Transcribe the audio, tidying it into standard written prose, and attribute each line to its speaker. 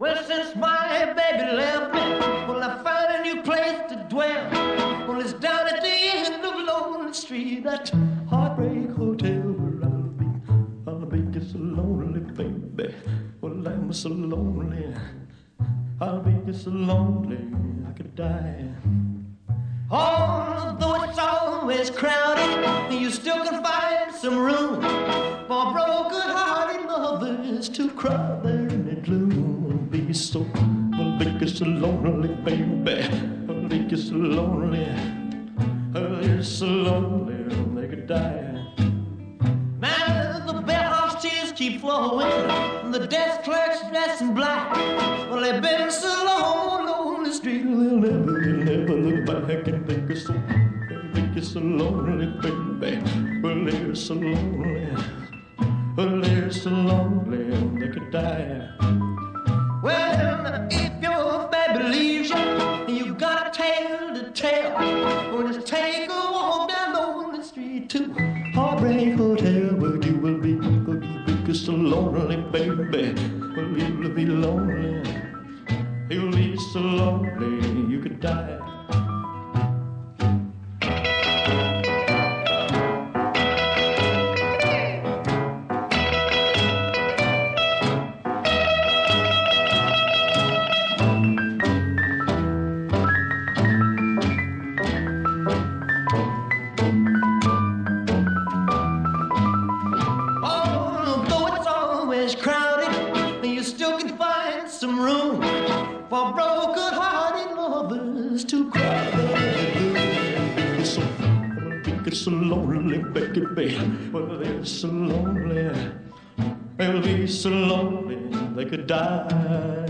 Speaker 1: Well, since my baby left me, well, I found a new place to dwell. Well, it's down at the end of Lonely Street, that Heartbreak Hotel where I'll be just so lonely, baby. Well, I'm so lonely, I'll be just so lonely, I could die. Although it's always crowded, you still can find some room for broken-hearted lovers to cry there in the gloom. I'll be so lonely, baby. I'll be so lonely. I'll be so lonely, they could die. Now the bellhop's tears keep flowing, and the desk clerk's dressed in black. Well, they've been so long on the street, they'll never look back and think it's so lonely, baby. Well, they're so lonely. Well, they're so lonely, they could die. Well, if your baby leaves you, you got a tale to tell. Well, just take a walk down Lonely Street to Heartbreak Hotel, where you will be so lonely, baby. Well, you'll be lonely. You'll be so lonely, you could die. Crowded, you still can find some room for broken-hearted lovers to cry. It's so lonely, baby. Well, they're so lonely. They'll be so lonely they could die.